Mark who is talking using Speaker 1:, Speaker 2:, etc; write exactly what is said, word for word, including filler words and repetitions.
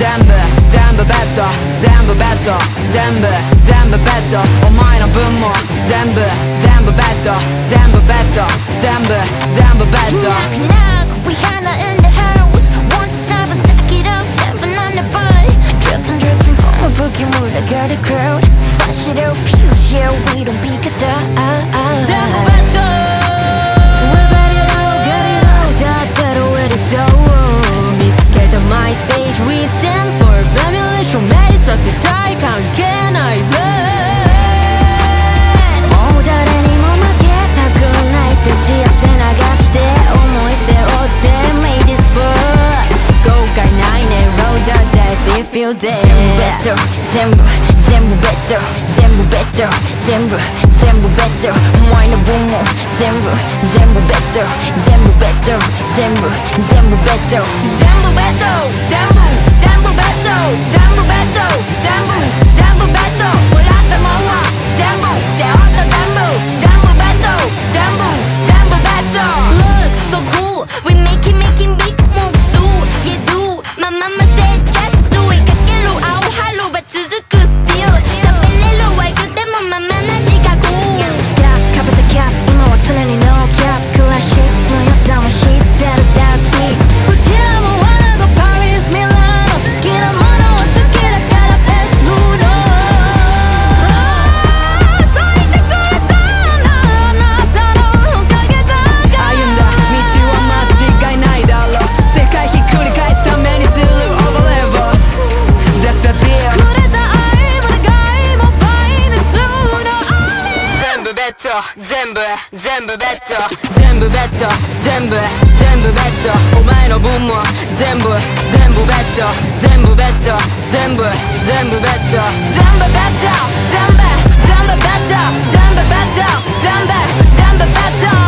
Speaker 1: 全部全部ベッド全部ベッド全部全部ベッドお前の分も全部全部ベッド全部ベッド全部全部ベッド
Speaker 2: Knock knock, we Hannah in the house. One to seven, stack it up, seven on the butt. Dripping dripping from a boogie mood, I got a crowd. Flash it out, peel share, we don't be cause I, I, I
Speaker 1: 全部ベッド
Speaker 2: We bet it out, get it out, だったら with the show 見つけた my stage, we stand for revelation 目させたい関係ない Blood もう誰にも負けたくないって血汗流して思い背負って made this world 後悔ないね roll the dice if you dare 全部全部全部ベッド全部ベッド全部全部ベッドお前の分も全部全部ベッド全部ベッド全部全部ベッド全部ベッド全部全部ベッド全部ベッド全部全部ベッド笑ったもんは全部背負った全部全部ベッド全部全部ベッド Look so cool we making making big moves do yeah do my mama said just do it かける青春は続く still 食べれるはいくでもままな自覚 Stop かぶったキャップ今は常に no cap クラシックの良さも知ってる That's me うちらも wanna go Paris Milan 好きなものは好きだから Best mood咲いてくれたあなたのおかげだから
Speaker 1: 歩んだ道は間違いないだろう世界ひっくり返すためにする Overlevel That's the deal
Speaker 2: くれた愛も願いも倍にするの
Speaker 1: 全部ベッド全部全部ベッド全部ベッド全部全部ベッドお前の分も全部全部ベッド全部ベッド全部全部ベッド全部ベッド全部全部ベッド全部ベッド全部全部ベッド